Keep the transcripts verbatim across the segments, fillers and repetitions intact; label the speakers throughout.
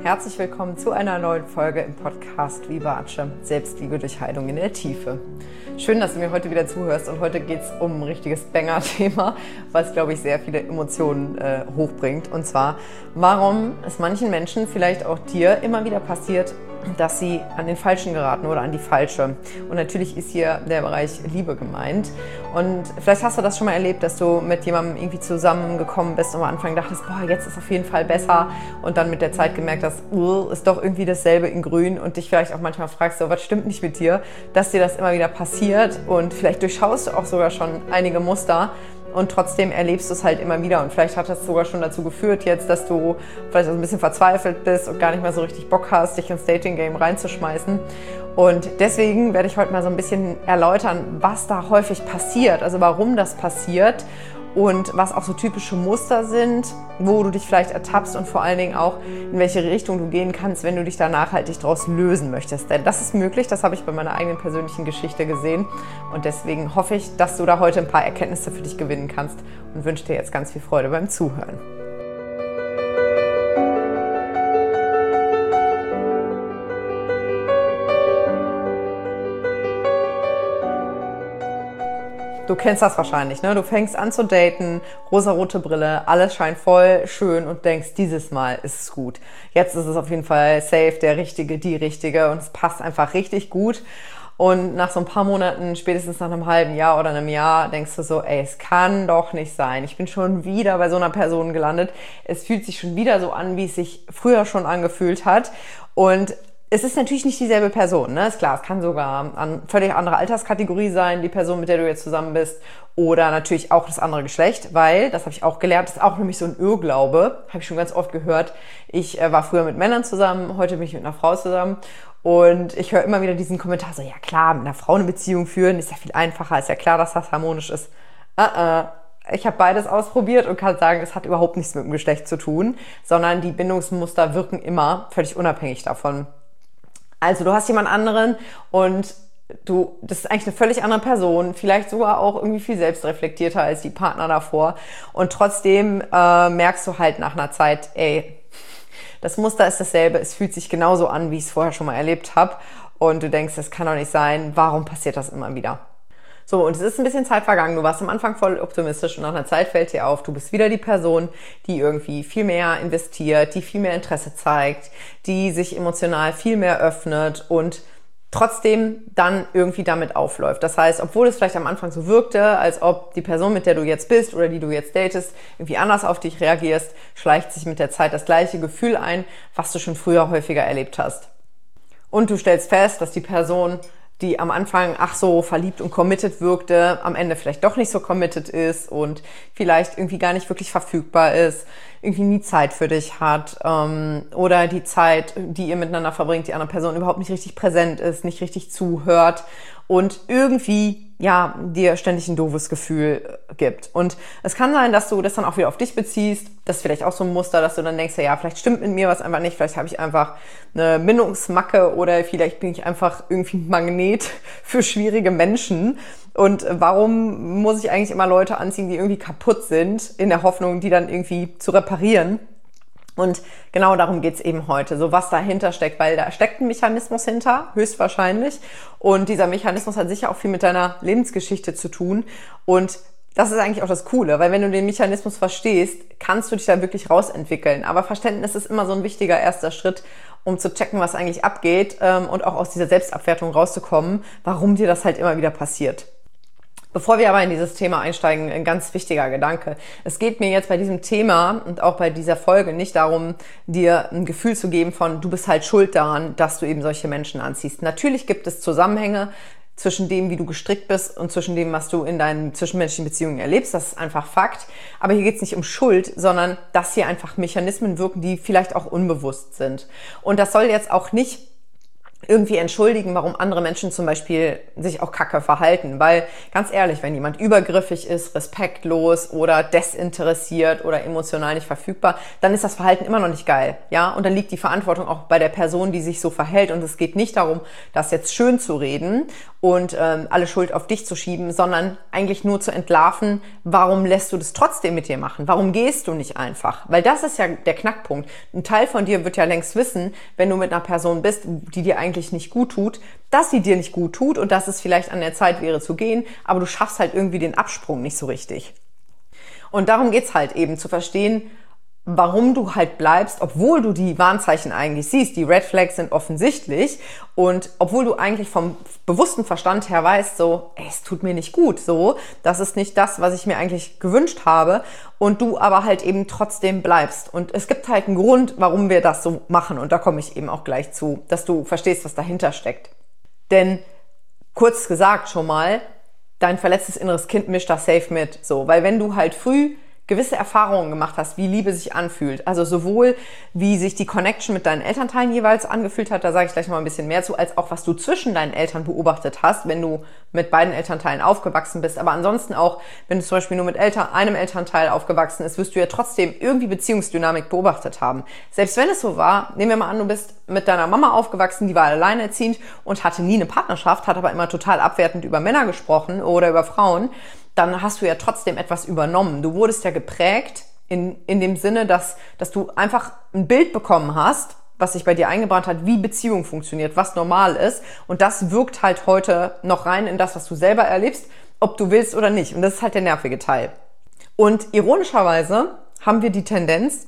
Speaker 1: herzlich willkommen zu einer neuen Folge im Podcast Vivace, Selbstliebe durch Heilung in der Tiefe. Schön, dass du mir heute wieder zuhörst und heute geht es um ein richtiges Banger-Thema, was, glaube ich, sehr viele Emotionen äh, hochbringt. Und zwar, warum es manchen Menschen, vielleicht auch dir, immer wieder passiert, dass sie an den Falschen geraten oder an die Falsche. Und natürlich ist hier der Bereich Liebe gemeint. Und vielleicht hast du das schon mal erlebt, dass du mit jemandem irgendwie zusammengekommen bist und am Anfang dachtest, boah, jetzt ist auf jeden Fall besser. Und dann mit der Zeit gemerkt hast, uh, ist doch irgendwie dasselbe in grün. Und dich vielleicht auch manchmal fragst, so, was stimmt nicht mit dir, dass dir das immer wieder passiert. Und vielleicht durchschaust du auch sogar schon einige Muster. Und trotzdem erlebst du es halt immer wieder. Und vielleicht hat das sogar schon dazu geführt jetzt, dass du vielleicht auch ein bisschen verzweifelt bist und gar nicht mehr so richtig Bock hast, dich ins Dating-Game reinzuschmeißen. Und deswegen werde ich heute mal so ein bisschen erläutern, was da häufig passiert, also warum das passiert und was auch so typische Muster sind, wo du dich vielleicht ertappst und vor allen Dingen auch, in welche Richtung du gehen kannst, wenn du dich da nachhaltig daraus lösen möchtest. Denn das ist möglich, das habe ich bei meiner eigenen persönlichen Geschichte gesehen und deswegen hoffe ich, dass du da heute ein paar Erkenntnisse für dich gewinnen kannst und wünsche dir jetzt ganz viel Freude beim Zuhören. Du kennst das wahrscheinlich, ne? Du fängst an zu daten, rosarote Brille, alles scheint voll schön und denkst, dieses Mal ist es gut. Jetzt ist es auf jeden Fall safe, der Richtige, die Richtige und es passt einfach richtig gut. Und nach so ein paar Monaten, spätestens nach einem halben Jahr oder einem Jahr, denkst du so, ey, es kann doch nicht sein. Ich bin schon wieder bei so einer Person gelandet. Es fühlt sich schon wieder so an, wie es sich früher schon angefühlt hat. Und es ist natürlich nicht dieselbe Person, ne? Ist klar, es kann sogar eine völlig andere Alterskategorie sein, die Person, mit der du jetzt zusammen bist, oder natürlich auch das andere Geschlecht, weil, das habe ich auch gelernt, das ist auch nämlich so ein Irrglaube, habe ich schon ganz oft gehört. Ich äh, war früher mit Männern zusammen, heute bin ich mit einer Frau zusammen und ich höre immer wieder diesen Kommentar so, ja klar, mit einer Frau eine Beziehung führen, ist ja viel einfacher, ist ja klar, dass das harmonisch ist. Uh-uh. Ich habe beides ausprobiert und kann sagen, es hat überhaupt nichts mit dem Geschlecht zu tun, sondern die Bindungsmuster wirken immer völlig unabhängig davon. Also du hast jemand anderen und du, das ist eigentlich eine völlig andere Person, vielleicht sogar auch irgendwie viel selbstreflektierter als die Partner davor. Und trotzdem äh, merkst du halt nach einer Zeit, ey, das Muster ist dasselbe, es fühlt sich genauso an, wie ich es vorher schon mal erlebt habe. Und du denkst, das kann doch nicht sein, warum passiert das immer wieder? So, und es ist ein bisschen Zeit vergangen. Du warst am Anfang voll optimistisch und nach einer Zeit fällt dir auf, du bist wieder die Person, die irgendwie viel mehr investiert, die viel mehr Interesse zeigt, die sich emotional viel mehr öffnet und trotzdem dann irgendwie damit aufläuft. Das heißt, obwohl es vielleicht am Anfang so wirkte, als ob die Person, mit der du jetzt bist oder die du jetzt datest, irgendwie anders auf dich reagierst, schleicht sich mit der Zeit das gleiche Gefühl ein, was du schon früher häufiger erlebt hast. Und du stellst fest, dass die Person, die am Anfang ach so verliebt und committed wirkte, am Ende vielleicht doch nicht so committed ist und vielleicht irgendwie gar nicht wirklich verfügbar ist, irgendwie nie Zeit für dich hat ähm, oder die Zeit, die ihr miteinander verbringt, die andere Person überhaupt nicht richtig präsent ist, nicht richtig zuhört und irgendwie ja dir ständig ein doofes Gefühl gibt. Und es kann sein, dass du das dann auch wieder auf dich beziehst. Das ist vielleicht auch so ein Muster, dass du dann denkst, ja, ja vielleicht stimmt mit mir was einfach nicht, vielleicht habe ich einfach eine Bindungsmacke oder vielleicht bin ich einfach irgendwie ein Magnet für schwierige Menschen. Und warum muss ich eigentlich immer Leute anziehen, die irgendwie kaputt sind, in der Hoffnung, die dann irgendwie zu reparieren? Und genau darum geht's eben heute, so was dahinter steckt, weil da steckt ein Mechanismus hinter, höchstwahrscheinlich. Und dieser Mechanismus hat sicher auch viel mit deiner Lebensgeschichte zu tun. Und das ist eigentlich auch das Coole, weil wenn du den Mechanismus verstehst, kannst du dich da wirklich rausentwickeln. Aber Verständnis ist immer so ein wichtiger erster Schritt, um zu checken, was eigentlich abgeht und auch aus dieser Selbstabwertung rauszukommen, warum dir das halt immer wieder passiert. Bevor wir aber in dieses Thema einsteigen, ein ganz wichtiger Gedanke. Es geht mir jetzt bei diesem Thema und auch bei dieser Folge nicht darum, dir ein Gefühl zu geben von, du bist halt schuld daran, dass du eben solche Menschen anziehst. Natürlich gibt es Zusammenhänge zwischen dem, wie du gestrickt bist und zwischen dem, was du in deinen zwischenmenschlichen Beziehungen erlebst. Das ist einfach Fakt. Aber hier geht es nicht um Schuld, sondern dass hier einfach Mechanismen wirken, die vielleicht auch unbewusst sind. Und das soll jetzt auch nicht irgendwie entschuldigen, warum andere Menschen zum Beispiel sich auch kacke verhalten. Weil, ganz ehrlich, wenn jemand übergriffig ist, respektlos oder desinteressiert oder emotional nicht verfügbar, dann ist das Verhalten immer noch nicht geil. Ja, und dann liegt die Verantwortung auch bei der Person, die sich so verhält. Und es geht nicht darum, das jetzt schön zu reden und ähm, alle Schuld auf dich zu schieben, sondern eigentlich nur zu entlarven, warum lässt du das trotzdem mit dir machen? Warum gehst du nicht einfach? Weil das ist ja der Knackpunkt. Ein Teil von dir wird ja längst wissen, wenn du mit einer Person bist, die dir eigentlich nicht gut tut, dass sie dir nicht gut tut und dass es vielleicht an der Zeit wäre zu gehen, aber du schaffst halt irgendwie den Absprung nicht so richtig. Und darum geht's halt eben, zu verstehen, warum du halt bleibst, obwohl du die Warnzeichen eigentlich siehst. Die Red Flags sind offensichtlich und obwohl du eigentlich vom bewussten Verstand her weißt, so, ey, es tut mir nicht gut, so, das ist nicht das, was ich mir eigentlich gewünscht habe und du aber halt eben trotzdem bleibst. Und es gibt halt einen Grund, warum wir das so machen und da komme ich eben auch gleich zu, dass du verstehst, was dahinter steckt. Denn, kurz gesagt schon mal, dein verletztes inneres Kind mischt das safe mit, so, weil wenn du halt früh gewisse Erfahrungen gemacht hast, wie Liebe sich anfühlt. Also sowohl, wie sich die Connection mit deinen Elternteilen jeweils angefühlt hat, da sage ich gleich noch mal ein bisschen mehr zu, als auch, was du zwischen deinen Eltern beobachtet hast, wenn du mit beiden Elternteilen aufgewachsen bist. Aber ansonsten auch, wenn du zum Beispiel nur mit Eltern, einem Elternteil aufgewachsen bist, wirst du ja trotzdem irgendwie Beziehungsdynamik beobachtet haben. Selbst wenn es so war, nehmen wir mal an, du bist mit deiner Mama aufgewachsen, die war alleinerziehend und hatte nie eine Partnerschaft, hat aber immer total abwertend über Männer gesprochen oder über Frauen, dann hast du ja trotzdem etwas übernommen. Du wurdest ja geprägt in, in dem Sinne, dass, dass du einfach ein Bild bekommen hast, was sich bei dir eingebrannt hat, wie Beziehung funktioniert, was normal ist. Und das wirkt halt heute noch rein in das, was du selber erlebst, ob du willst oder nicht. Und das ist halt der nervige Teil. Und ironischerweise haben wir die Tendenz,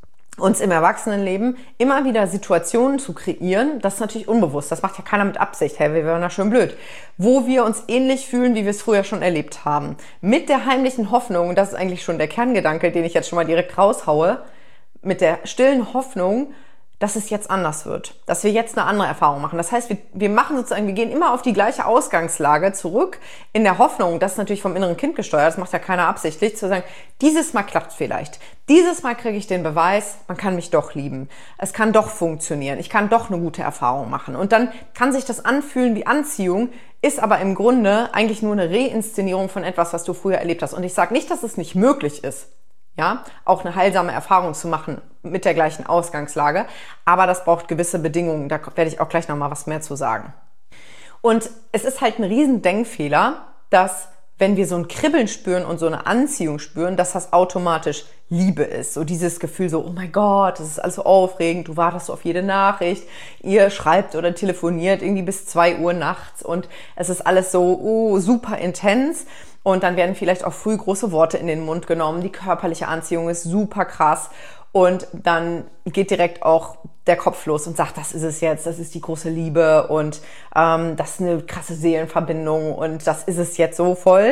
Speaker 1: uns im Erwachsenenleben immer wieder Situationen zu kreieren, das ist natürlich unbewusst, das macht ja keiner mit Absicht, hey, wir wären ja schön blöd, wo wir uns ähnlich fühlen, wie wir es früher schon erlebt haben. Mit der heimlichen Hoffnung, und das ist eigentlich schon der Kerngedanke, den ich jetzt schon mal direkt raushaue, mit der stillen Hoffnung, dass es jetzt anders wird, dass wir jetzt eine andere Erfahrung machen. Das heißt, wir, wir machen sozusagen, wir gehen immer auf die gleiche Ausgangslage zurück, in der Hoffnung, das ist natürlich vom inneren Kind gesteuert, das macht ja keiner absichtlich, zu sagen, dieses Mal klappt vielleicht, dieses Mal kriege ich den Beweis, man kann mich doch lieben, es kann doch funktionieren, ich kann doch eine gute Erfahrung machen. Und dann kann sich das anfühlen wie Anziehung, ist aber im Grunde eigentlich nur eine Reinszenierung von etwas, was du früher erlebt hast. Und ich sage nicht, dass es nicht möglich ist, ja, auch eine heilsame Erfahrung zu machen mit der gleichen Ausgangslage. Aber das braucht gewisse Bedingungen. Da werde ich auch gleich noch mal was mehr zu sagen. Und es ist halt ein riesen Denkfehler, dass wenn wir so ein Kribbeln spüren und so eine Anziehung spüren, dass das automatisch Liebe ist. So dieses Gefühl so, oh mein Gott, das ist alles so aufregend, du wartest so auf jede Nachricht, ihr schreibt oder telefoniert irgendwie bis zwei Uhr nachts und es ist alles so oh, super intens. Und dann werden vielleicht auch früh große Worte in den Mund genommen. Die körperliche Anziehung ist super krass. Und dann geht direkt auch der Kopf los und sagt, das ist es jetzt, das ist die große Liebe und ähm, das ist eine krasse Seelenverbindung und das ist es jetzt so voll.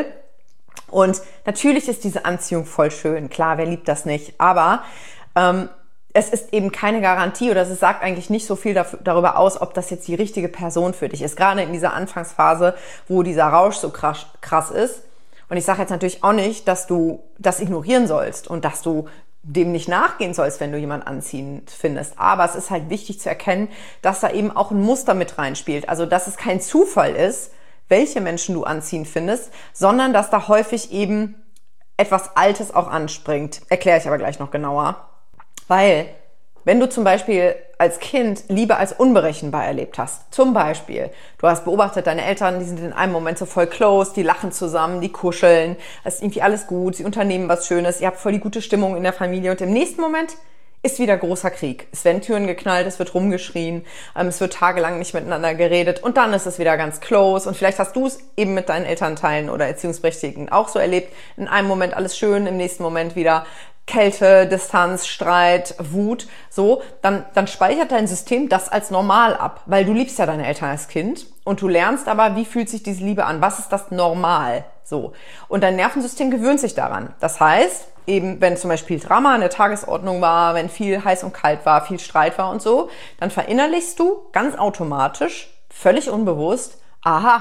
Speaker 1: Und natürlich ist diese Anziehung voll schön. Klar, wer liebt das nicht? Aber ähm, es ist eben keine Garantie oder es sagt eigentlich nicht so viel dafür, darüber aus, ob das jetzt die richtige Person für dich ist. Gerade in dieser Anfangsphase, wo dieser Rausch so krass, krass ist. Und ich sage jetzt natürlich auch nicht, dass du das ignorieren sollst und dass du dem nicht nachgehen sollst, wenn du jemanden anziehend findest. Aber es ist halt wichtig zu erkennen, dass da eben auch ein Muster mit reinspielt. Also, dass es kein Zufall ist, welche Menschen du anziehend findest, sondern dass da häufig eben etwas Altes auch anspringt. Erkläre ich aber gleich noch genauer. Weil, wenn du zum Beispiel als Kind Liebe als unberechenbar erlebt hast, zum Beispiel, du hast beobachtet, deine Eltern, die sind in einem Moment so voll close, die lachen zusammen, die kuscheln, es ist irgendwie alles gut, sie unternehmen was Schönes, ihr habt voll die gute Stimmung in der Familie und im nächsten Moment ist wieder großer Krieg. Es werden Türen geknallt, es wird rumgeschrien, es wird tagelang nicht miteinander geredet und dann ist es wieder ganz close und vielleicht hast du es eben mit deinen Elternteilen oder Erziehungsberechtigten auch so erlebt, in einem Moment alles schön, im nächsten Moment wieder Kälte, Distanz, Streit, Wut, so, dann, dann speichert dein System das als normal ab, weil du liebst ja deine Eltern als Kind und du lernst aber, wie fühlt sich diese Liebe an, was ist das normal, so. Und dein Nervensystem gewöhnt sich daran. Das heißt, eben, wenn zum Beispiel Drama in der Tagesordnung war, wenn viel heiß und kalt war, viel Streit war und so, dann verinnerlichst du ganz automatisch, völlig unbewusst, aha,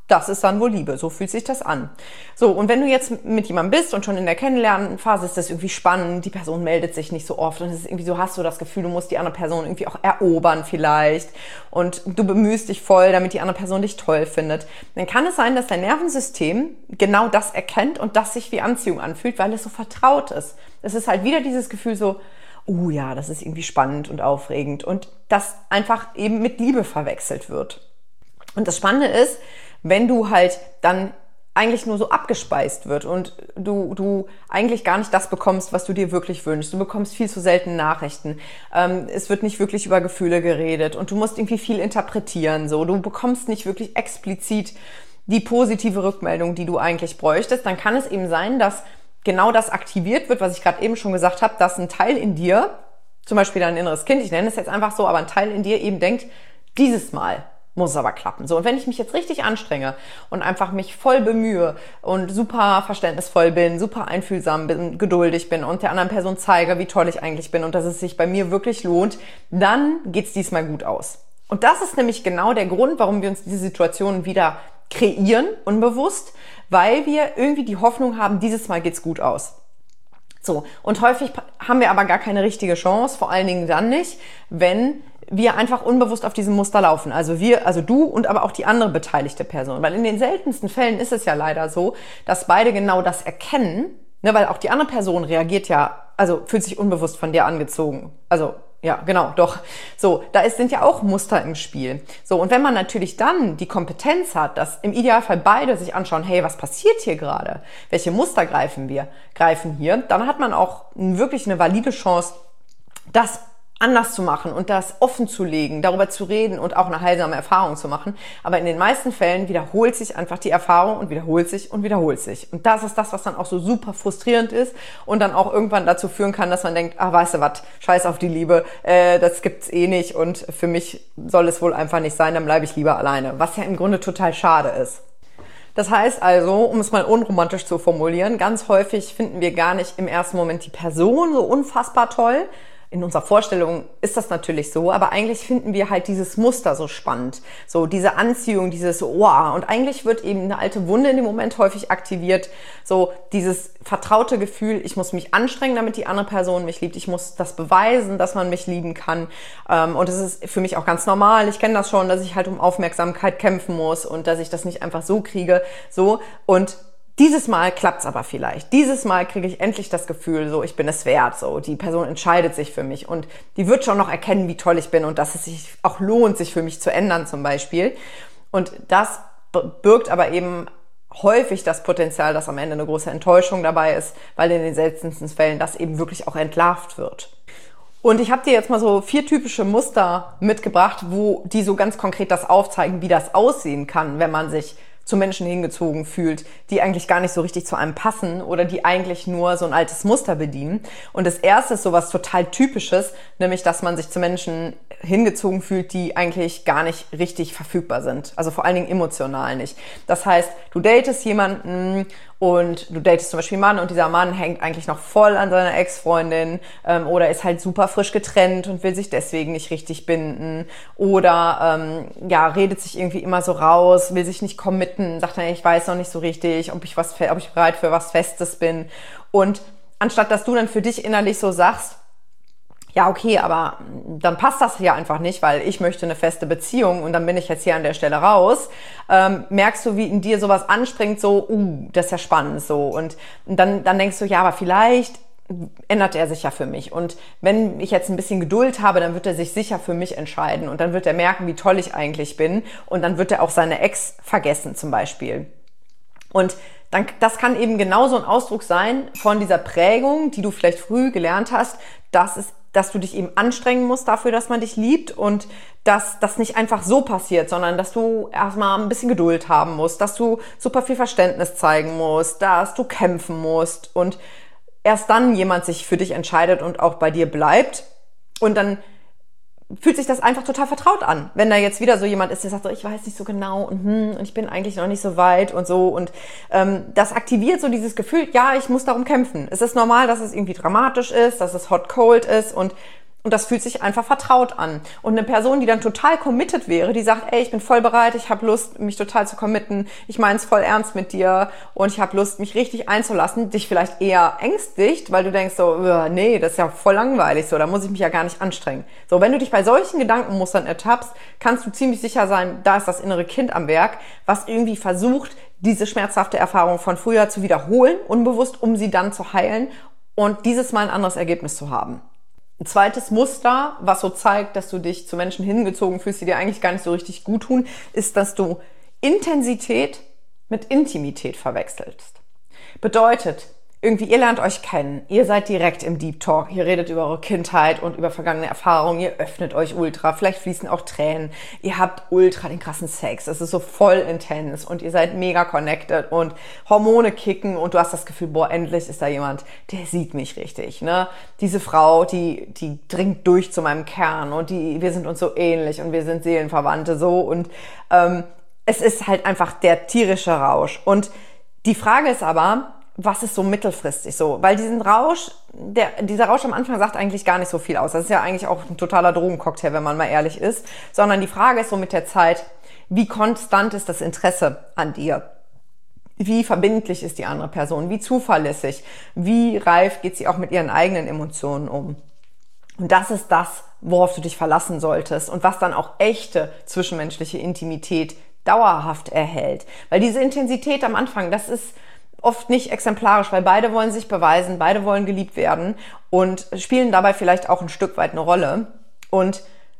Speaker 1: das ist dann wohl Liebe, so fühlt sich das an. So, und wenn du jetzt mit jemandem bist und schon in der Kennenlernphase ist das irgendwie spannend, die Person meldet sich nicht so oft und es ist irgendwie so, hast du das Gefühl, du musst die andere Person irgendwie auch erobern vielleicht und du bemühst dich voll, damit die andere Person dich toll findet, dann kann es sein, dass dein Nervensystem genau das erkennt und das sich wie Anziehung anfühlt, weil es so vertraut ist. Es ist halt wieder dieses Gefühl so, oh ja, das ist irgendwie spannend und aufregend und das einfach eben mit Liebe verwechselt wird. Und das Spannende ist, wenn du halt dann eigentlich nur so abgespeist wird und du, du eigentlich gar nicht das bekommst, was du dir wirklich wünschst. Du bekommst viel zu selten Nachrichten. Ähm, es wird nicht wirklich über Gefühle geredet und du musst irgendwie viel interpretieren. So, du bekommst nicht wirklich explizit die positive Rückmeldung, die du eigentlich bräuchtest. Dann kann es eben sein, dass genau das aktiviert wird, was ich gerade eben schon gesagt habe, dass ein Teil in dir, zum Beispiel dein inneres Kind, ich nenne es jetzt einfach so, aber ein Teil in dir eben denkt, dieses Mal muss es aber klappen. So, und wenn ich mich jetzt richtig anstrenge und einfach mich voll bemühe und super verständnisvoll bin, super einfühlsam bin, geduldig bin und der anderen Person zeige, wie toll ich eigentlich bin und dass es sich bei mir wirklich lohnt, dann geht's diesmal gut aus. Und das ist nämlich genau der Grund, warum wir uns diese Situationen wieder kreieren, unbewusst, weil wir irgendwie die Hoffnung haben, dieses Mal geht's gut aus. So, und häufig haben wir aber gar keine richtige Chance, vor allen Dingen dann nicht, wenn wir einfach unbewusst auf diesem Muster laufen. Also wir, also du und aber auch die andere beteiligte Person. Weil in den seltensten Fällen ist es ja leider so, dass beide genau das erkennen, ne, weil auch die andere Person reagiert ja, also fühlt sich unbewusst von dir angezogen. Also ja, genau, doch. So, da ist, sind ja auch Muster im Spiel. So, und wenn man natürlich dann die Kompetenz hat, dass im Idealfall beide sich anschauen, hey, was passiert hier gerade? Welche Muster greifen wir, greifen hier? Dann hat man auch wirklich eine valide Chance, das anders zu machen und das offen zu legen, darüber zu reden und auch eine heilsame Erfahrung zu machen. Aber in den meisten Fällen wiederholt sich einfach die Erfahrung und wiederholt sich und wiederholt sich. Und das ist das, was dann auch so super frustrierend ist und dann auch irgendwann dazu führen kann, dass man denkt, ah, weißt du was, scheiß auf die Liebe, äh, das gibt's eh nicht und für mich soll es wohl einfach nicht sein, dann bleibe ich lieber alleine. Was ja im Grunde total schade ist. Das heißt also, um es mal unromantisch zu formulieren, ganz häufig finden wir gar nicht im ersten Moment die Person so unfassbar toll. In unserer Vorstellung ist das natürlich so, aber eigentlich finden wir halt dieses Muster so spannend. So diese Anziehung, dieses wow. Und eigentlich wird eben eine alte Wunde in dem Moment häufig aktiviert. So dieses vertraute Gefühl, ich muss mich anstrengen, damit die andere Person mich liebt. Ich muss das beweisen, dass man mich lieben kann. Und es ist für mich auch ganz normal. Ich kenne das schon, dass ich halt um Aufmerksamkeit kämpfen muss und dass ich das nicht einfach so kriege. So und dieses Mal klappt's aber vielleicht. Dieses Mal kriege ich endlich das Gefühl, so ich bin es wert. So die Person entscheidet sich für mich und die wird schon noch erkennen, wie toll ich bin und dass es sich auch lohnt, sich für mich zu ändern zum Beispiel. Und das birgt aber eben häufig das Potenzial, dass am Ende eine große Enttäuschung dabei ist, weil in den seltensten Fällen das eben wirklich auch entlarvt wird. Und ich habe dir jetzt mal so vier typische Muster mitgebracht, wo die so ganz konkret das aufzeigen, wie das aussehen kann, wenn man sich zu Menschen hingezogen fühlt, die eigentlich gar nicht so richtig zu einem passen oder die eigentlich nur so ein altes Muster bedienen. Und das erste ist sowas total Typisches, nämlich, dass man sich zu Menschen hingezogen fühlt, die eigentlich gar nicht richtig verfügbar sind. Also vor allen Dingen emotional nicht. Das heißt, du datest jemanden und du datest zum Beispiel einen Mann und dieser Mann hängt eigentlich noch voll an seiner Ex-Freundin ähm, oder ist halt super frisch getrennt und will sich deswegen nicht richtig binden oder ähm, ja redet sich irgendwie immer so raus, will sich nicht committen, sagt dann, ich weiß noch nicht so richtig, ob ich was, ob ich bereit für was Festes bin. Und anstatt dass du dann für dich innerlich so sagst, ja, okay, aber dann passt das hier einfach nicht, weil ich möchte eine feste Beziehung und dann bin ich jetzt hier an der Stelle raus, ähm, merkst du, wie in dir sowas anspringt, so, uh, das ist ja spannend, so. Und dann, dann denkst du, ja, aber vielleicht ändert er sich ja für mich. Und wenn ich jetzt ein bisschen Geduld habe, dann wird er sich sicher für mich entscheiden und dann wird er merken, wie toll ich eigentlich bin und dann wird er auch seine Ex vergessen zum Beispiel. Und dann, das kann eben genauso ein Ausdruck sein von dieser Prägung, die du vielleicht früh gelernt hast, dass es dass du dich eben anstrengen musst dafür, dass man dich liebt und dass das nicht einfach so passiert, sondern dass du erstmal ein bisschen Geduld haben musst, dass du super viel Verständnis zeigen musst, dass du kämpfen musst und erst dann jemand sich für dich entscheidet und auch bei dir bleibt und dann fühlt sich das einfach total vertraut an. Wenn da jetzt wieder so jemand ist, der sagt so, ich weiß nicht so genau und, hm, und ich bin eigentlich noch nicht so weit und so und ähm, das aktiviert so dieses Gefühl, ja, ich muss darum kämpfen. Es ist normal, dass es irgendwie dramatisch ist, dass es hot-cold ist und Und das fühlt sich einfach vertraut an. Und eine Person, die dann total committed wäre, die sagt, ey, ich bin voll bereit, ich habe Lust, mich total zu committen, ich meine es voll ernst mit dir und ich habe Lust, mich richtig einzulassen, dich vielleicht eher ängstigt, weil du denkst so, nee, das ist ja voll langweilig, so, da muss ich mich ja gar nicht anstrengen. So, wenn du dich bei solchen Gedankenmustern ertappst, kannst du ziemlich sicher sein, da ist das innere Kind am Werk, was irgendwie versucht, diese schmerzhafte Erfahrung von früher zu wiederholen, unbewusst, um sie dann zu heilen und dieses Mal ein anderes Ergebnis zu haben. Ein zweites Muster, was so zeigt, dass du dich zu Menschen hingezogen fühlst, die dir eigentlich gar nicht so richtig gut tun, ist, dass du Intensität mit Intimität verwechselst. Bedeutet, irgendwie, ihr lernt euch kennen, ihr seid direkt im Deep Talk, ihr redet über eure Kindheit und über vergangene Erfahrungen, ihr öffnet euch ultra, vielleicht fließen auch Tränen, ihr habt ultra den krassen Sex, es ist so voll intens und ihr seid mega connected und Hormone kicken und du hast das Gefühl, boah, endlich ist da jemand, der sieht mich richtig, ne? Diese Frau, die, die dringt durch zu meinem Kern und die, wir sind uns so ähnlich und wir sind Seelenverwandte so und ähm, es ist halt einfach der tierische Rausch und die Frage ist aber, was ist so mittelfristig so? Weil diesen Rausch, der, dieser Rausch am Anfang sagt eigentlich gar nicht so viel aus. Das ist ja eigentlich auch ein totaler Drogencocktail, wenn man mal ehrlich ist. Sondern die Frage ist so mit der Zeit, wie konstant ist das Interesse an dir? Wie verbindlich ist die andere Person? Wie zuverlässig? Wie reif geht sie auch mit ihren eigenen Emotionen um? Und das ist das, worauf du dich verlassen solltest und was dann auch echte zwischenmenschliche Intimität dauerhaft erhält. Weil diese Intensität am Anfang, das ist oft nicht exemplarisch, weil beide wollen sich beweisen, beide wollen geliebt werden und spielen dabei vielleicht auch ein Stück weit eine Rolle. Und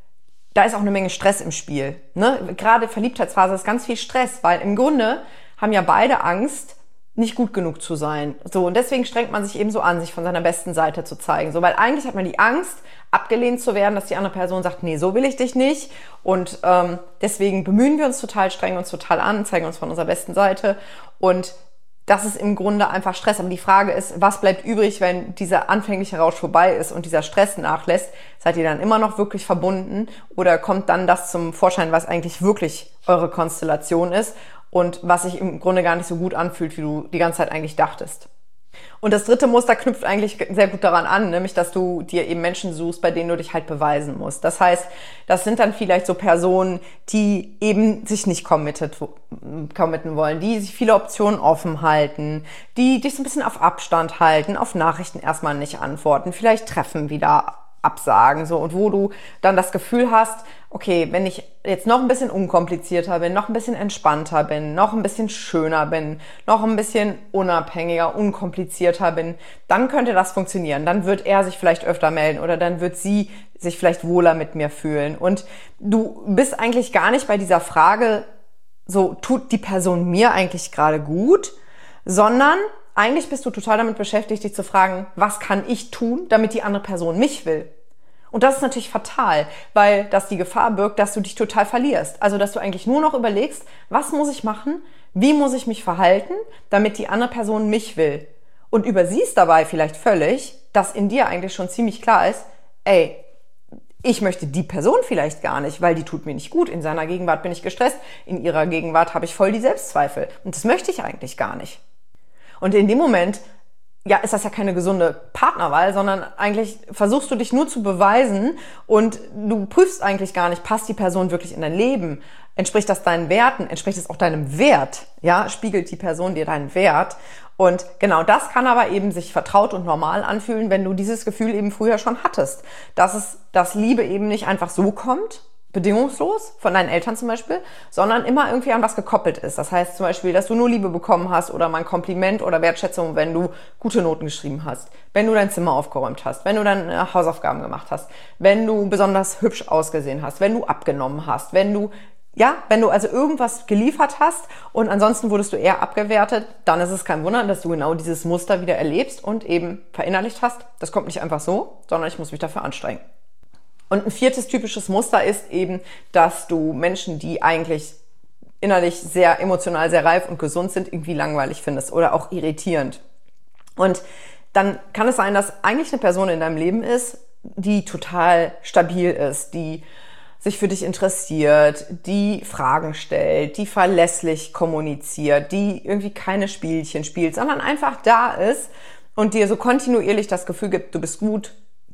Speaker 1: da ist auch eine Menge Stress im Spiel. Ne? Gerade Verliebtheitsphase ist ganz viel Stress, weil im Grunde haben ja beide Angst, nicht gut genug zu sein. So, und deswegen strengt man sich eben so an, sich von seiner besten Seite zu zeigen. So, weil eigentlich hat man die Angst, abgelehnt zu werden, dass die andere Person sagt, nee, so will ich dich nicht. Und ähm, deswegen bemühen wir uns total, strengen uns total an, zeigen uns von unserer besten Seite. Und das ist im Grunde einfach Stress. Aber die Frage ist, was bleibt übrig, wenn dieser anfängliche Rausch vorbei ist und dieser Stress nachlässt? Seid ihr dann immer noch wirklich verbunden? Oder kommt dann das zum Vorschein, was eigentlich wirklich eure Konstellation ist und was sich im Grunde gar nicht so gut anfühlt, wie du die ganze Zeit eigentlich dachtest? Und das dritte Muster knüpft eigentlich sehr gut daran an, nämlich, dass du dir eben Menschen suchst, bei denen du dich halt beweisen musst. Das heißt, das sind dann vielleicht so Personen, die eben sich nicht committed, committen wollen, die sich viele Optionen offen halten, die dich so ein bisschen auf Abstand halten, auf Nachrichten erstmal nicht antworten, vielleicht Treffen wieder absagen, so, und wo du dann das Gefühl hast, okay, wenn ich jetzt noch ein bisschen unkomplizierter bin, noch ein bisschen entspannter bin, noch ein bisschen schöner bin, noch ein bisschen unabhängiger, unkomplizierter bin, dann könnte das funktionieren. Dann wird er sich vielleicht öfter melden oder dann wird sie sich vielleicht wohler mit mir fühlen. Und du bist eigentlich gar nicht bei dieser Frage, so, tut die Person mir eigentlich gerade gut, sondern eigentlich bist du total damit beschäftigt, dich zu fragen, was kann ich tun, damit die andere Person mich will? Und das ist natürlich fatal, weil das die Gefahr birgt, dass du dich total verlierst. Also, dass du eigentlich nur noch überlegst, was muss ich machen, wie muss ich mich verhalten, damit die andere Person mich will? Und übersiehst dabei vielleicht völlig, dass in dir eigentlich schon ziemlich klar ist, ey, ich möchte die Person vielleicht gar nicht, weil die tut mir nicht gut. In seiner Gegenwart bin ich gestresst, in ihrer Gegenwart habe ich voll die Selbstzweifel. Und das möchte ich eigentlich gar nicht. Und in dem Moment, ja, ist das ja keine gesunde Partnerwahl, sondern eigentlich versuchst du dich nur zu beweisen und du prüfst eigentlich gar nicht, passt die Person wirklich in dein Leben? Entspricht das deinen Werten? Entspricht es auch deinem Wert? Ja, spiegelt die Person dir deinen Wert? Und genau das kann aber eben sich vertraut und normal anfühlen, wenn du dieses Gefühl eben früher schon hattest. Dass es, dass Liebe eben nicht einfach so kommt, bedingungslos, von deinen Eltern zum Beispiel, sondern immer irgendwie an was gekoppelt ist. Das heißt zum Beispiel, dass du nur Liebe bekommen hast oder mal ein Kompliment oder Wertschätzung, wenn du gute Noten geschrieben hast, wenn du dein Zimmer aufgeräumt hast, wenn du deine Hausaufgaben gemacht hast, wenn du besonders hübsch ausgesehen hast, wenn du abgenommen hast, wenn du, ja, wenn du also irgendwas geliefert hast und ansonsten wurdest du eher abgewertet, dann ist es kein Wunder, dass du genau dieses Muster wieder erlebst und eben verinnerlicht hast. Das kommt nicht einfach so, sondern ich muss mich dafür anstrengen. Und ein viertes typisches Muster ist eben, dass du Menschen, die eigentlich innerlich sehr emotional, sehr reif und gesund sind, irgendwie langweilig findest oder auch irritierend. Und dann kann es sein, dass eigentlich eine Person in deinem Leben ist, die total stabil ist, die sich für dich interessiert, die Fragen stellt, die verlässlich kommuniziert, die irgendwie keine Spielchen spielt, sondern einfach da ist und dir so kontinuierlich das Gefühl gibt, du bist gut,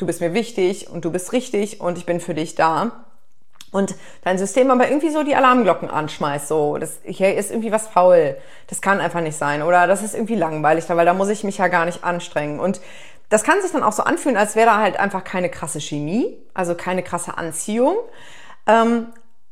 Speaker 1: du bist mir wichtig und du bist richtig und ich bin für dich da. Und dein System aber irgendwie so die Alarmglocken anschmeißt, so, das, hier ist irgendwie was faul, das kann einfach nicht sein oder das ist irgendwie langweilig, weil da muss ich mich ja gar nicht anstrengen. Und das kann sich dann auch so anfühlen, als wäre da halt einfach keine krasse Chemie, also keine krasse Anziehung. Ähm,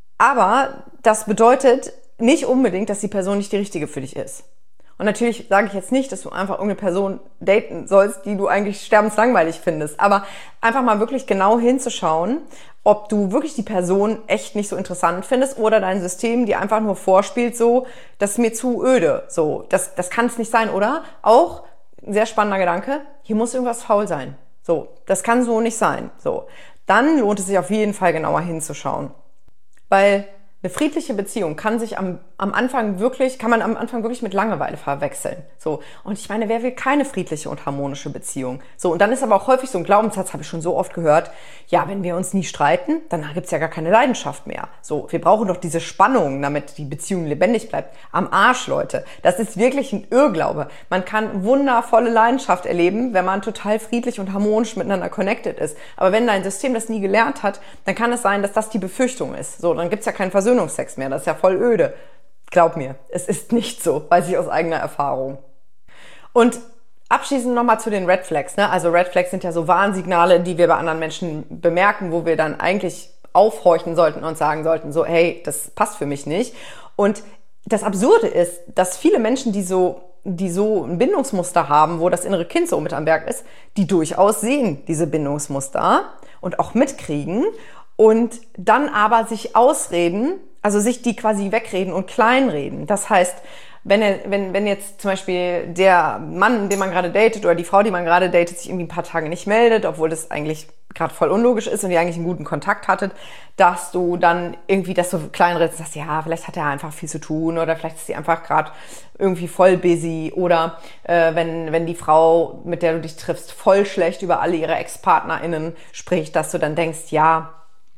Speaker 1: aber das bedeutet nicht unbedingt, dass die Person nicht die richtige für dich ist. Und natürlich sage ich jetzt nicht, dass du einfach irgendeine Person daten sollst, die du eigentlich sterbenslangweilig findest. Aber einfach mal wirklich genau hinzuschauen, ob du wirklich die Person echt nicht so interessant findest oder dein System dir einfach nur vorspielt, so, das ist mir zu öde. So, das, das kann es nicht sein, oder? Auch ein sehr spannender Gedanke, hier muss irgendwas faul sein. So, das kann so nicht sein. So, dann lohnt es sich auf jeden Fall genauer hinzuschauen. Weil eine friedliche Beziehung kann sich am, am Anfang wirklich, kann man am Anfang wirklich mit Langeweile verwechseln. So. Und ich meine, wer will keine friedliche und harmonische Beziehung? So. Und dann ist aber auch häufig so ein Glaubenssatz, habe ich schon so oft gehört, ja, wenn wir uns nie streiten, dann gibt's ja gar keine Leidenschaft mehr. So. Wir brauchen doch diese Spannung, damit die Beziehung lebendig bleibt. Am Arsch, Leute. Das ist wirklich ein Irrglaube. Man kann wundervolle Leidenschaft erleben, wenn man total friedlich und harmonisch miteinander connected ist. Aber wenn dein System das nie gelernt hat, dann kann es sein, dass das die Befürchtung ist. So. Dann gibt's ja keinen Versöhnungssex mehr, das ist ja voll öde. Glaub mir, es ist nicht so, weiß ich aus eigener Erfahrung. Und abschließend nochmal zu den Red Flags. Ne? Also Red Flags sind ja so Warnsignale, die wir bei anderen Menschen bemerken, wo wir dann eigentlich aufhorchen sollten und sagen sollten, so, hey, das passt für mich nicht. Und das Absurde ist, dass viele Menschen, die so, die so ein Bindungsmuster haben, wo das innere Kind so mit am Berg ist, die durchaus sehen, diese Bindungsmuster und auch mitkriegen und dann aber sich ausreden, also sich die quasi wegreden und kleinreden. Das heißt, wenn, er, wenn, wenn jetzt zum Beispiel der Mann, den man gerade datet oder die Frau, die man gerade datet, sich irgendwie ein paar Tage nicht meldet, obwohl das eigentlich gerade voll unlogisch ist und ihr eigentlich einen guten Kontakt hattet, dass du dann irgendwie das so kleinredest und sagst, ja, vielleicht hat er einfach viel zu tun oder vielleicht ist sie einfach gerade irgendwie voll busy oder äh, wenn, wenn die Frau, mit der du dich triffst, voll schlecht über alle ihre Ex-PartnerInnen spricht, dass du dann denkst, ja,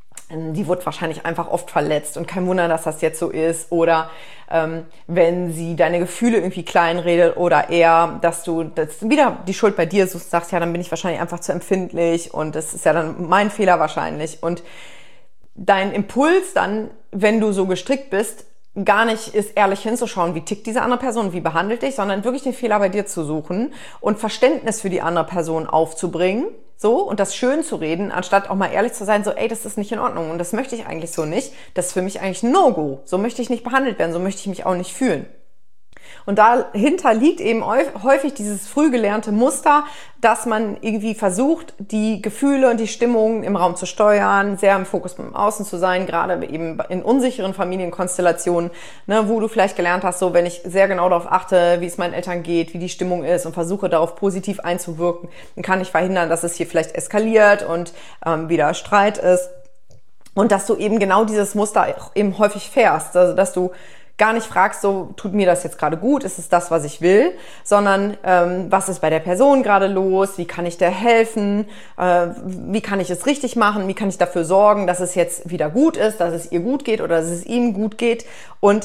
Speaker 1: die wird wahrscheinlich einfach oft verletzt und kein Wunder, dass das jetzt so ist. Oder ähm, wenn sie deine Gefühle irgendwie kleinredet oder eher, dass du das wieder die Schuld bei dir suchst, sagst, ja, dann bin ich wahrscheinlich einfach zu empfindlich und das ist ja dann mein Fehler wahrscheinlich. Und dein Impuls dann, wenn du so gestrickt bist, gar nicht ist, ehrlich hinzuschauen, wie tickt diese andere Person, wie behandelt dich, sondern wirklich den Fehler bei dir zu suchen und Verständnis für die andere Person aufzubringen, so, und das schön zu reden, anstatt auch mal ehrlich zu sein, so, ey, das ist nicht in Ordnung und das möchte ich eigentlich so nicht, das ist für mich eigentlich ein No-Go, so möchte ich nicht behandelt werden, so möchte ich mich auch nicht fühlen. Und dahinter liegt eben häufig dieses früh gelernte Muster, dass man irgendwie versucht, die Gefühle und die Stimmung im Raum zu steuern, sehr im Fokus im Außen zu sein, gerade eben in unsicheren Familienkonstellationen, ne, wo du vielleicht gelernt hast, so, wenn ich sehr genau darauf achte, wie es meinen Eltern geht, wie die Stimmung ist und versuche darauf positiv einzuwirken, dann kann ich verhindern, dass es hier vielleicht eskaliert und ähm, wieder Streit ist. Und dass du eben genau dieses Muster auch eben häufig fährst, also dass du gar nicht fragst, so, tut mir das jetzt gerade gut, ist es das, was ich will, sondern ähm, was ist bei der Person gerade los, wie kann ich der helfen, äh, wie kann ich es richtig machen, wie kann ich dafür sorgen, dass es jetzt wieder gut ist, dass es ihr gut geht oder dass es ihm gut geht und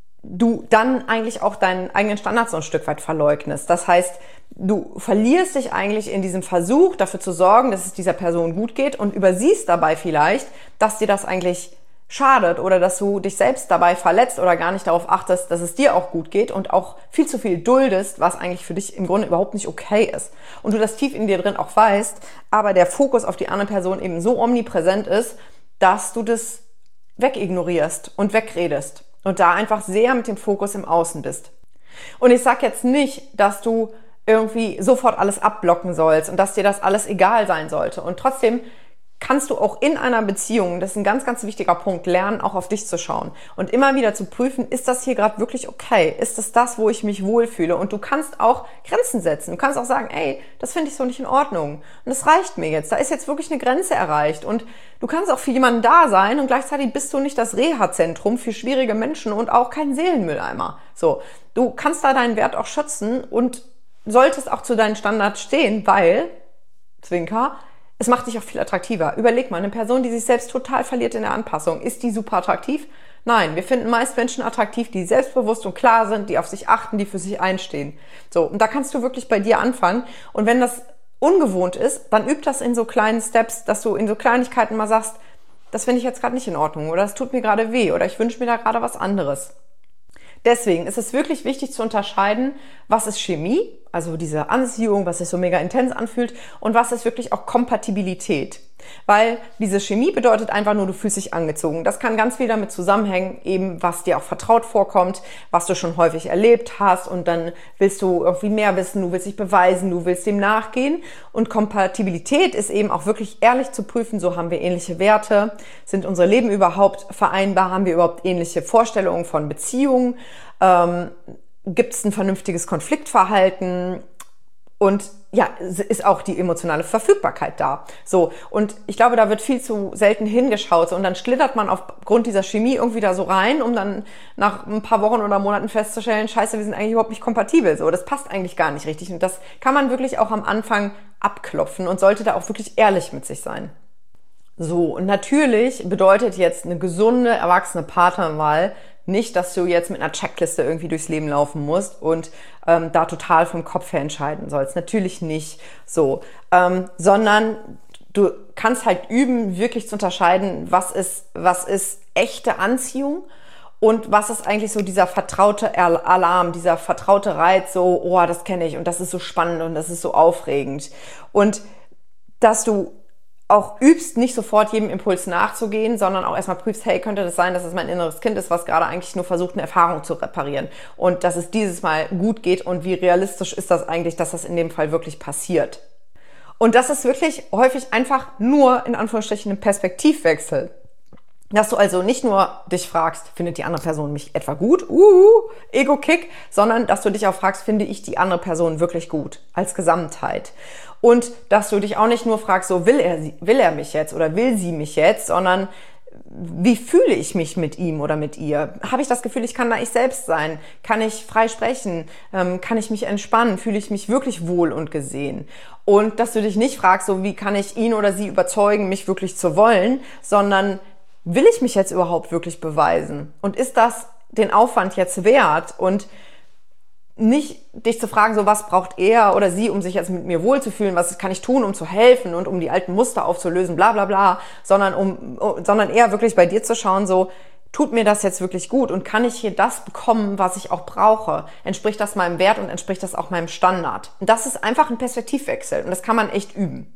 Speaker 1: du dann eigentlich auch deinen eigenen Standard so ein Stück weit verleugnest. Das heißt, du verlierst dich eigentlich in diesem Versuch, dafür zu sorgen, dass es dieser Person gut geht und übersiehst dabei vielleicht, dass dir das eigentlich schadet oder dass du dich selbst dabei verletzt oder gar nicht darauf achtest, dass es dir auch gut geht und auch viel zu viel duldest, was eigentlich für dich im Grunde überhaupt nicht okay ist. Und du das tief in dir drin auch weißt, aber der Fokus auf die andere Person eben so omnipräsent ist, dass du das wegignorierst und wegredest und da einfach sehr mit dem Fokus im Außen bist. Und ich sag jetzt nicht, dass du irgendwie sofort alles abblocken sollst und dass dir das alles egal sein sollte. Und trotzdem kannst du auch in einer Beziehung, das ist ein ganz, ganz wichtiger Punkt, lernen, auch auf dich zu schauen und immer wieder zu prüfen, ist das hier gerade wirklich okay? Ist das das, wo ich mich wohlfühle? Und du kannst auch Grenzen setzen. Du kannst auch sagen, ey, das finde ich so nicht in Ordnung. Und das reicht mir jetzt. Da ist jetzt wirklich eine Grenze erreicht. Und du kannst auch für jemanden da sein und gleichzeitig bist du nicht das Reha-Zentrum für schwierige Menschen und auch kein Seelenmülleimer. So, du kannst da deinen Wert auch schützen und solltest auch zu deinen Standards stehen, weil, Zwinker, es macht dich auch viel attraktiver. Überleg mal, eine Person, die sich selbst total verliert in der Anpassung, ist die super attraktiv? Nein, wir finden meist Menschen attraktiv, die selbstbewusst und klar sind, die auf sich achten, die für sich einstehen. So, und da kannst du wirklich bei dir anfangen. Und wenn das ungewohnt ist, dann üb das in so kleinen Steps, dass du in so Kleinigkeiten mal sagst, das finde ich jetzt gerade nicht in Ordnung oder das tut mir gerade weh oder ich wünsche mir da gerade was anderes. Deswegen ist es wirklich wichtig zu unterscheiden, was ist Chemie, also diese Anziehung, was sich so mega intens anfühlt, und was ist wirklich auch Kompatibilität. Weil diese Chemie bedeutet einfach nur, du fühlst dich angezogen. Das kann ganz viel damit zusammenhängen, eben was dir auch vertraut vorkommt, was du schon häufig erlebt hast, und dann willst du irgendwie mehr wissen, du willst dich beweisen, du willst dem nachgehen. Und Kompatibilität ist eben auch wirklich ehrlich zu prüfen, so haben wir ähnliche Werte, sind unsere Leben überhaupt vereinbar, haben wir überhaupt ähnliche Vorstellungen von Beziehungen, ähm, gibt es ein vernünftiges Konfliktverhalten und ja, ist auch die emotionale Verfügbarkeit da. So, und ich glaube, da wird viel zu selten hingeschaut. So, und dann schlittert man aufgrund dieser Chemie irgendwie da so rein, um dann nach ein paar Wochen oder Monaten festzustellen, scheiße, wir sind eigentlich überhaupt nicht kompatibel. So, das passt eigentlich gar nicht richtig. Und das kann man wirklich auch am Anfang abklopfen und sollte da auch wirklich ehrlich mit sich sein. So, und natürlich bedeutet jetzt eine gesunde, erwachsene Partnerwahl nicht, dass du jetzt mit einer Checkliste irgendwie durchs Leben laufen musst und ähm, da total vom Kopf her entscheiden sollst. Natürlich nicht so, ähm, sondern du kannst halt üben, wirklich zu unterscheiden, was ist, was ist echte Anziehung und was ist eigentlich so dieser vertraute Alarm, dieser vertraute Reiz, so, oh, das kenne ich und das ist so spannend und das ist so aufregend. Und dass du auch übst, nicht sofort jedem Impuls nachzugehen, sondern auch erstmal prüfst, hey, könnte das sein, dass es mein inneres Kind ist, was gerade eigentlich nur versucht, eine Erfahrung zu reparieren und dass es dieses Mal gut geht und wie realistisch ist das eigentlich, dass das in dem Fall wirklich passiert. Und das ist wirklich häufig einfach nur, in Anführungsstrichen, ein Perspektivwechsel. Dass du also nicht nur dich fragst, findet die andere Person mich etwa gut? Uh, Ego-Kick. Sondern dass du dich auch fragst, finde ich die andere Person wirklich gut als Gesamtheit? Und dass du dich auch nicht nur fragst, so will er, will er mich jetzt oder will sie mich jetzt, sondern wie fühle ich mich mit ihm oder mit ihr? Habe ich das Gefühl, ich kann da ich selbst sein? Kann ich frei sprechen? Ähm, kann ich mich entspannen? Fühle ich mich wirklich wohl und gesehen? Und dass du dich nicht fragst, so wie kann ich ihn oder sie überzeugen, mich wirklich zu wollen, sondern will ich mich jetzt überhaupt wirklich beweisen? Und ist das den Aufwand jetzt wert? Und nicht dich zu fragen, so was braucht er oder sie, um sich jetzt mit mir wohlzufühlen, was kann ich tun, um zu helfen und um die alten Muster aufzulösen, bla bla bla, sondern um, sondern eher wirklich bei dir zu schauen, so tut mir das jetzt wirklich gut und kann ich hier das bekommen, was ich auch brauche? Entspricht das meinem Wert und entspricht das auch meinem Standard? Und das ist einfach ein Perspektivwechsel und das kann man echt üben.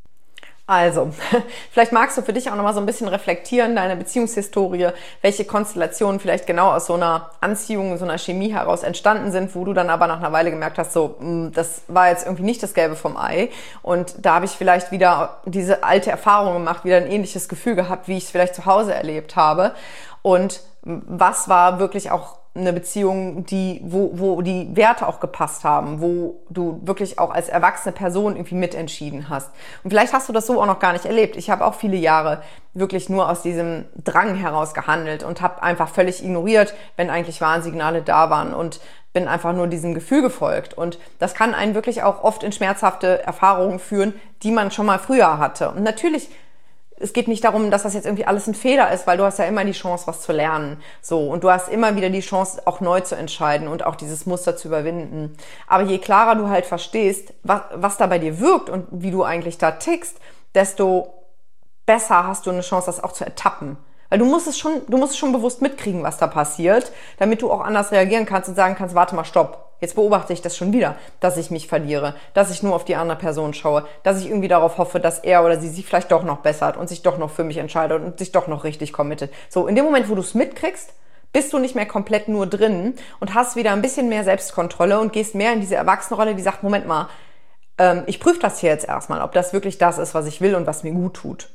Speaker 1: Also, vielleicht magst du für dich auch nochmal so ein bisschen reflektieren, deine Beziehungshistorie, welche Konstellationen vielleicht genau aus so einer Anziehung, so einer Chemie heraus entstanden sind, wo du dann aber nach einer Weile gemerkt hast, so, das war jetzt irgendwie nicht das Gelbe vom Ei. Und da habe ich vielleicht wieder diese alte Erfahrung gemacht, wieder ein ähnliches Gefühl gehabt, wie ich es vielleicht zu Hause erlebt habe. Und was war wirklich auch eine Beziehung, die, wo, wo die Werte auch gepasst haben, wo du wirklich auch als erwachsene Person irgendwie mitentschieden hast. Und vielleicht hast du das so auch noch gar nicht erlebt. Ich habe auch viele Jahre wirklich nur aus diesem Drang heraus gehandelt und habe einfach völlig ignoriert, wenn eigentlich Warnsignale da waren und bin einfach nur diesem Gefühl gefolgt. Und das kann einen wirklich auch oft in schmerzhafte Erfahrungen führen, die man schon mal früher hatte. Und natürlich, es geht nicht darum, dass das jetzt irgendwie alles ein Fehler ist, weil du hast ja immer die Chance, was zu lernen. So, und du hast immer wieder die Chance, auch neu zu entscheiden und auch dieses Muster zu überwinden. Aber je klarer du halt verstehst, was, was da bei dir wirkt und wie du eigentlich da tickst, desto besser hast du eine Chance, das auch zu ertappen. Weil du musst es schon, du musst es schon bewusst mitkriegen, was da passiert, damit du auch anders reagieren kannst und sagen kannst, warte mal, stopp. Jetzt beobachte ich das schon wieder, dass ich mich verliere, dass ich nur auf die andere Person schaue, dass ich irgendwie darauf hoffe, dass er oder sie sich vielleicht doch noch bessert und sich doch noch für mich entscheidet und sich doch noch richtig committet. So, in dem Moment, wo du es mitkriegst, bist du nicht mehr komplett nur drin und hast wieder ein bisschen mehr Selbstkontrolle und gehst mehr in diese Erwachsenenrolle, die sagt, Moment mal, ähm, ich prüfe das hier jetzt erstmal, ob das wirklich das ist, was ich will und was mir gut tut.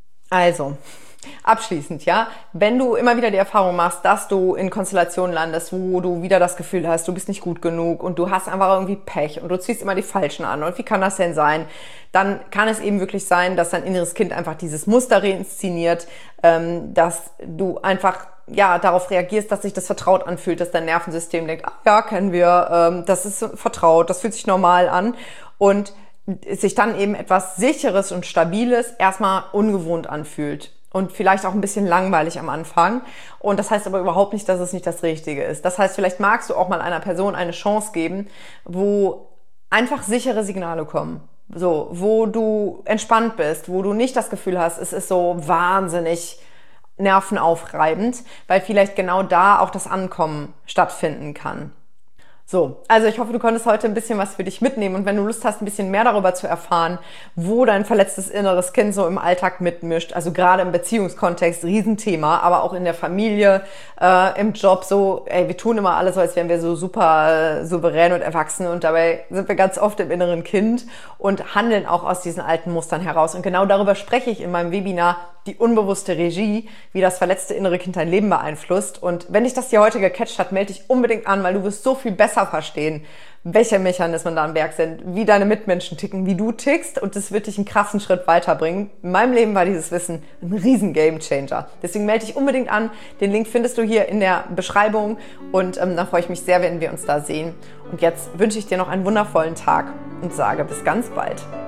Speaker 1: Also, abschließend, ja, wenn du immer wieder die Erfahrung machst, dass du in Konstellationen landest, wo du wieder das Gefühl hast, du bist nicht gut genug und du hast einfach irgendwie Pech und du ziehst immer die Falschen an und wie kann das denn sein, dann kann es eben wirklich sein, dass dein inneres Kind einfach dieses Muster reinszeniert, ähm, dass du einfach ja darauf reagierst, dass sich das vertraut anfühlt, dass dein Nervensystem denkt, ah, ja, kennen wir, ähm, das ist vertraut, das fühlt sich normal an und sich dann eben etwas Sicheres und Stabiles erstmal ungewohnt anfühlt. Und vielleicht auch ein bisschen langweilig am Anfang. Und das heißt aber überhaupt nicht, dass es nicht das Richtige ist. Das heißt, vielleicht magst du auch mal einer Person eine Chance geben, wo einfach sichere Signale kommen. So, wo du entspannt bist, wo du nicht das Gefühl hast, es ist so wahnsinnig nervenaufreibend, weil vielleicht genau da auch das Ankommen stattfinden kann. So, also ich hoffe, du konntest heute ein bisschen was für dich mitnehmen und wenn du Lust hast, ein bisschen mehr darüber zu erfahren, wo dein verletztes inneres Kind so im Alltag mitmischt, also gerade im Beziehungskontext, Riesenthema, aber auch in der Familie, äh, im Job so, ey, wir tun immer alles so, als wären wir so super äh, souverän und erwachsen und dabei sind wir ganz oft im inneren Kind und handeln auch aus diesen alten Mustern heraus und genau darüber spreche ich in meinem Webinar Die unbewusste Regie, wie das verletzte innere Kind dein Leben beeinflusst. Und wenn dich das hier heute gecatcht hat, melde dich unbedingt an, weil du wirst so viel besser verstehen, welche Mechanismen da am Werk sind, wie deine Mitmenschen ticken, wie du tickst und das wird dich einen krassen Schritt weiterbringen. In meinem Leben war dieses Wissen ein riesen Gamechanger. Deswegen melde dich unbedingt an. Den Link findest du hier in der Beschreibung und ähm, dann freue ich mich sehr, wenn wir uns da sehen. Und jetzt wünsche ich dir noch einen wundervollen Tag und sage bis ganz bald.